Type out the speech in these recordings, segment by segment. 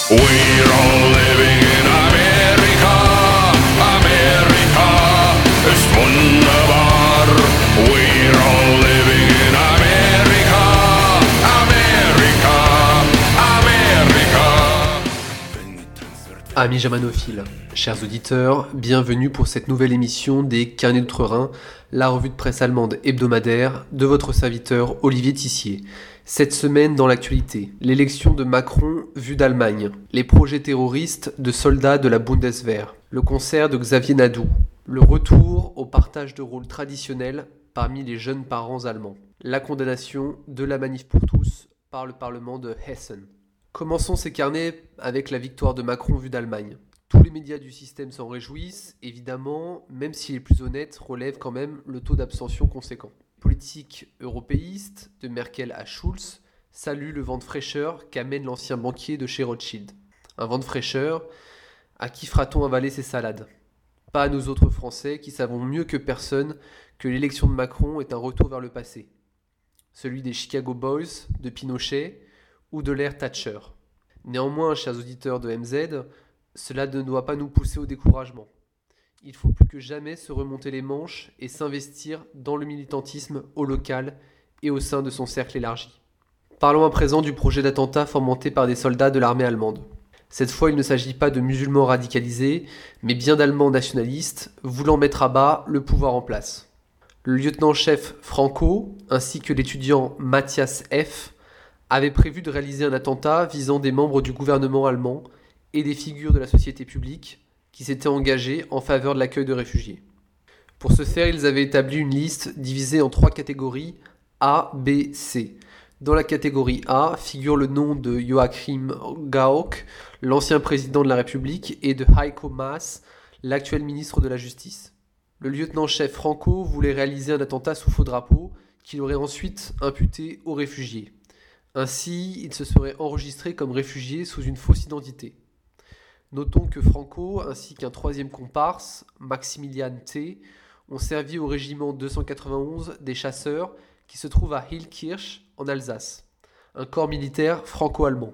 We're all living in America, America ist wunderbar. We're all living in America, America, America. Amis germanophiles, chers auditeurs, bienvenue pour cette nouvelle émission des Carnets d'Outre-Rhin, la revue de presse allemande hebdomadaire de votre serviteur Olivier Tissier. Cette semaine dans l'actualité, l'élection de Macron vue d'Allemagne, les projets terroristes de soldats de la Bundeswehr, le concert de Xavier Naidu, le retour au partage de rôle traditionnel parmi les jeunes parents allemands, la condamnation de la manif pour tous par le Parlement de Hessen. Commençons ces carnets avec la victoire de Macron vue d'Allemagne. Tous les médias du système s'en réjouissent, évidemment, même si les plus honnêtes relèvent quand même le taux d'abstention conséquent. Politique européiste, de Merkel à Schulz, salue le vent de fraîcheur qu'amène l'ancien banquier de chez Rothschild. Un vent de fraîcheur, à qui fera-t-on avaler ses salades ? Pas à nous autres Français qui savons mieux que personne que l'élection de Macron est un retour vers le passé. Celui des Chicago Boys, de Pinochet ou de l'ère Thatcher. Néanmoins, chers auditeurs de MZ, cela ne doit pas nous pousser au découragement. Il faut plus que jamais se remonter les manches et s'investir dans le militantisme au local et au sein de son cercle élargi. Parlons à présent du projet d'attentat fomenté par des soldats de l'armée allemande. Cette fois, il ne s'agit pas de musulmans radicalisés, mais bien d'Allemands nationalistes voulant mettre à bas le pouvoir en place. Le lieutenant-chef Franco, ainsi que l'étudiant Matthias F., avaient prévu de réaliser un attentat visant des membres du gouvernement allemand et des figures de la société publique qui s'étaient engagés en faveur de l'accueil de réfugiés. Pour ce faire, ils avaient établi une liste divisée en 3 catégories A, B, C. Dans la catégorie A figure le nom de Joachim Gauck, l'ancien président de la République, et de Heiko Maas, l'actuel ministre de la Justice. Le lieutenant-chef Franco voulait réaliser un attentat sous faux drapeau qu'il aurait ensuite imputé aux réfugiés. Ainsi, il se serait enregistré comme réfugié sous une fausse identité. Notons que Franco, ainsi qu'un troisième comparse, Maximilian T., ont servi au régiment 291 des chasseurs qui se trouve à Hillkirch, en Alsace, un corps militaire franco-allemand.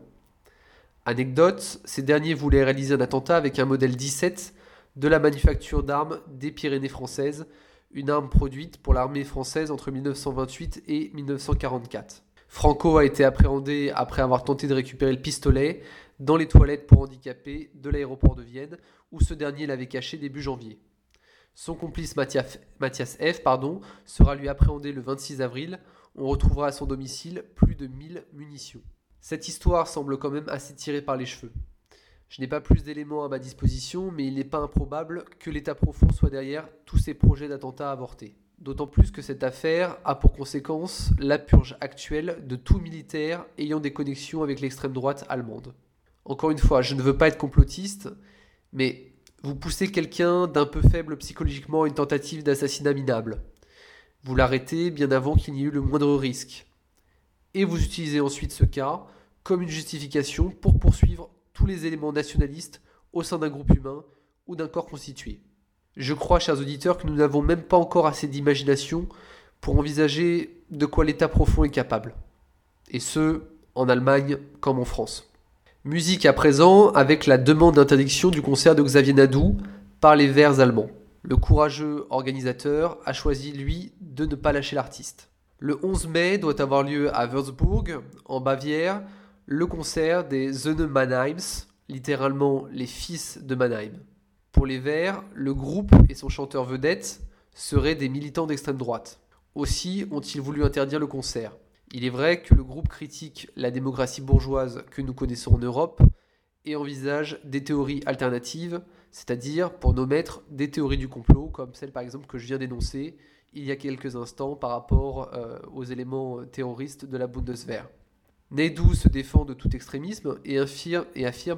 Anecdote, ces derniers voulaient réaliser un attentat avec un modèle 17 de la manufacture d'armes des Pyrénées françaises, une arme produite pour l'armée française entre 1928 et 1944. Franco a été appréhendé après avoir tenté de récupérer le pistolet dans les toilettes pour handicapés de l'aéroport de Vienne, où ce dernier l'avait caché début janvier. Son complice Matthias F. Sera lui appréhendé le 26 avril. On retrouvera à son domicile plus de 1000 munitions. Cette histoire semble quand même assez tirée par les cheveux. Je n'ai pas plus d'éléments à ma disposition, mais il n'est pas improbable que l'État profond soit derrière tous ces projets d'attentats avortés. D'autant plus que cette affaire a pour conséquence la purge actuelle de tout militaire ayant des connexions avec l'extrême droite allemande. Encore une fois, je ne veux pas être complotiste, mais vous poussez quelqu'un d'un peu faible psychologiquement à une tentative d'assassinat minable. Vous l'arrêtez bien avant qu'il n'y ait eu le moindre risque. Et vous utilisez ensuite ce cas comme une justification pour poursuivre tous les éléments nationalistes au sein d'un groupe humain ou d'un corps constitué. Je crois, chers auditeurs, que nous n'avons même pas encore assez d'imagination pour envisager de quoi l'État profond est capable. Et ce, en Allemagne comme en France. Musique à présent, avec la demande d'interdiction du concert de Xavier Naidu par les Verts allemands. Le courageux organisateur a choisi, lui, de ne pas lâcher l'artiste. Le 11 mai doit avoir lieu à Würzburg, en Bavière, le concert des Söhne Mannheims, littéralement les fils de Mannheim. Pour les Verts, le groupe et son chanteur vedette seraient des militants d'extrême droite. Aussi ont-ils voulu interdire le concert. Il est vrai que le groupe critique la démocratie bourgeoise que nous connaissons en Europe et envisage des théories alternatives, c'est-à-dire, pour nos maîtres, des théories du complot, comme celle par exemple que je viens d'énoncer il y a quelques instants par rapport aux éléments terroristes de la Bundeswehr. Naidu se défend de tout extrémisme et affirme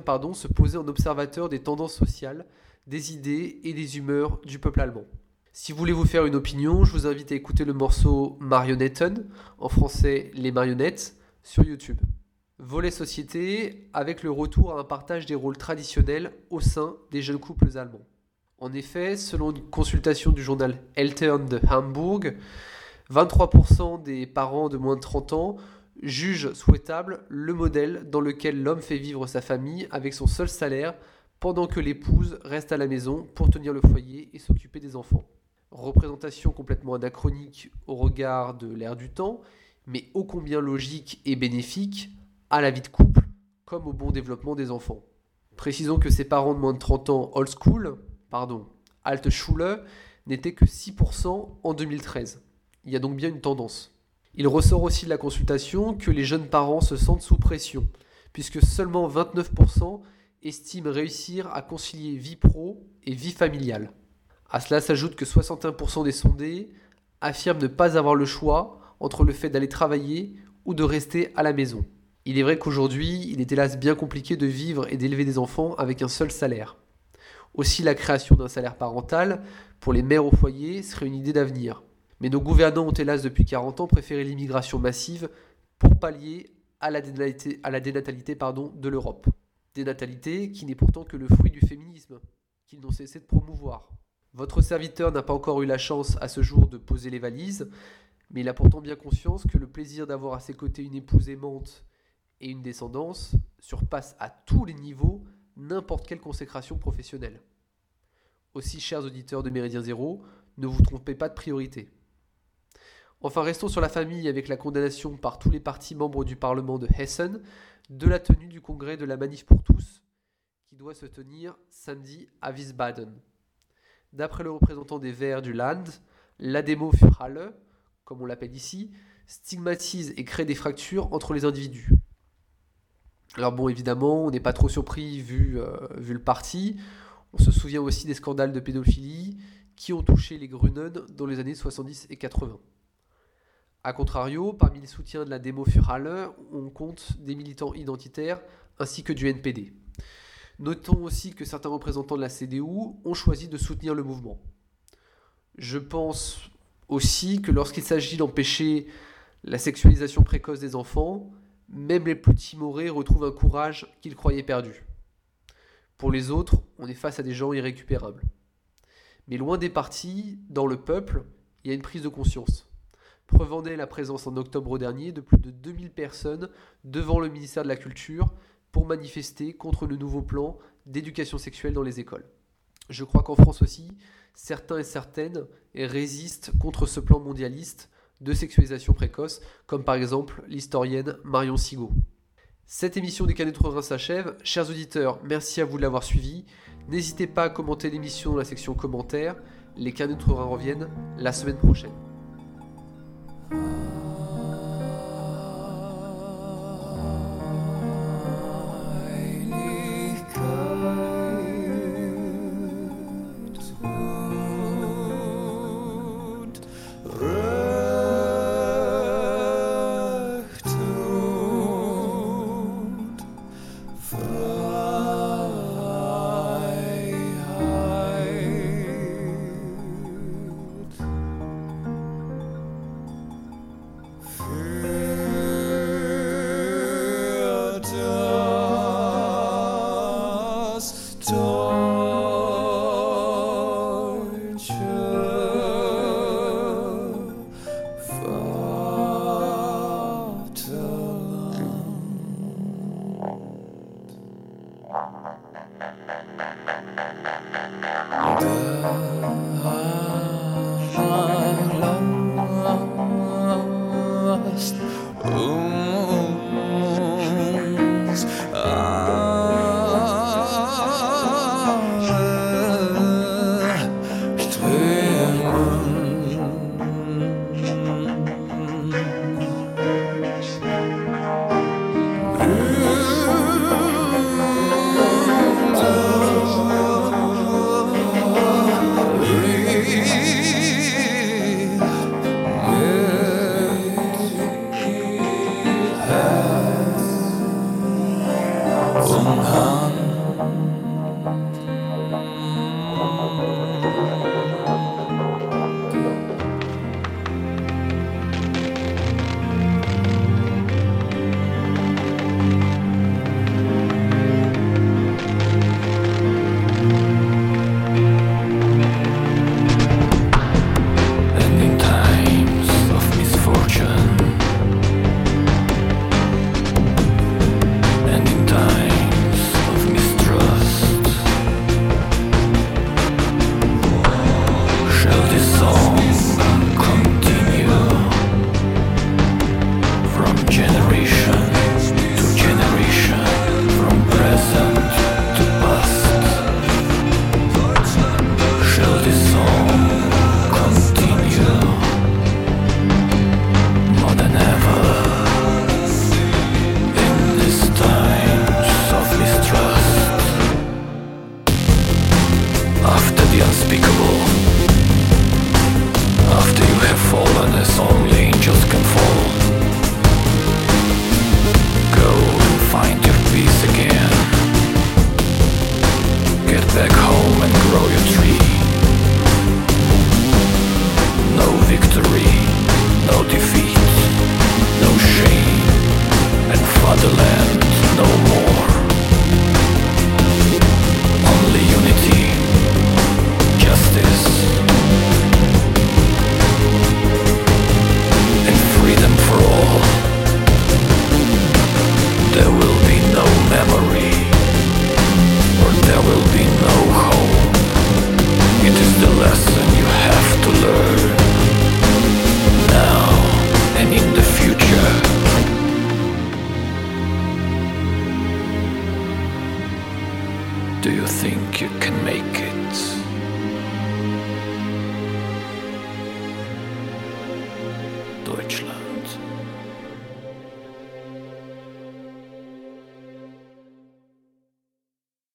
se poser en observateur des tendances sociales, des idées et des humeurs du peuple allemand. Si vous voulez vous faire une opinion, je vous invite à écouter le morceau Marionetten, en français Les Marionnettes, sur YouTube. Volet société, avec le retour à un partage des rôles traditionnels au sein des jeunes couples allemands. En effet, selon une consultation du journal Eltern de Hambourg, 23% des parents de moins de 30 ans juge souhaitable le modèle dans lequel l'homme fait vivre sa famille avec son seul salaire pendant que l'épouse reste à la maison pour tenir le foyer et s'occuper des enfants. Représentation complètement anachronique au regard de l'ère du temps, mais ô combien logique et bénéfique à la vie de couple comme au bon développement des enfants. Précisons que ces parents de moins de 30 ans Altschule, n'étaient que 6% en 2013. Il y a donc bien une tendance. Il ressort aussi de la consultation que les jeunes parents se sentent sous pression, puisque seulement 29% estiment réussir à concilier vie pro et vie familiale. À cela s'ajoute que 61% des sondés affirment ne pas avoir le choix entre le fait d'aller travailler ou de rester à la maison. Il est vrai qu'aujourd'hui, il est hélas bien compliqué de vivre et d'élever des enfants avec un seul salaire. Aussi, la création d'un salaire parental pour les mères au foyer serait une idée d'avenir. Mais nos gouvernants ont hélas depuis 40 ans préféré l'immigration massive pour pallier à la dénatalité de l'Europe. Dénatalité qui n'est pourtant que le fruit du féminisme, qu'ils n'ont cessé de promouvoir. Votre serviteur n'a pas encore eu la chance à ce jour de poser les valises, mais il a pourtant bien conscience que le plaisir d'avoir à ses côtés une épouse aimante et une descendance surpasse à tous les niveaux n'importe quelle consécration professionnelle. Aussi, chers auditeurs de Méridien Zéro, ne vous trompez pas de priorité. Enfin, restons sur la famille avec la condamnation par tous les partis membres du Parlement de Hessen de la tenue du congrès de la Manif pour tous, qui doit se tenir samedi à Wiesbaden. D'après le représentant des Verts du Land, la démo für alle, comme on l'appelle ici, stigmatise et crée des fractures entre les individus. Alors bon, évidemment, on n'est pas trop surpris vu le parti. On se souvient aussi des scandales de pédophilie qui ont touché les Grünen dans les années 70 et 80. A contrario, parmi les soutiens de la démo für alle, on compte des militants identitaires ainsi que du NPD. Notons aussi que certains représentants de la CDU ont choisi de soutenir le mouvement. Je pense aussi que lorsqu'il s'agit d'empêcher la sexualisation précoce des enfants, même les plus timorés retrouvent un courage qu'ils croyaient perdu. Pour les autres, on est face à des gens irrécupérables. Mais loin des partis, dans le peuple, il y a une prise de conscience. Preuve en est la présence en octobre dernier de plus de 2000 personnes devant le ministère de la Culture pour manifester contre le nouveau plan d'éducation sexuelle dans les écoles. Je crois qu'en France aussi, certains et certaines résistent contre ce plan mondialiste de sexualisation précoce, comme par exemple l'historienne Marion Sigaud. Cette émission des Carnets d'Outre-Rhin s'achève. Chers auditeurs, merci à vous de l'avoir suivi. N'hésitez pas à commenter l'émission dans la section commentaires. Les Carnets d'Outre-Rhin reviennent la semaine prochaine. Do you think you can make it?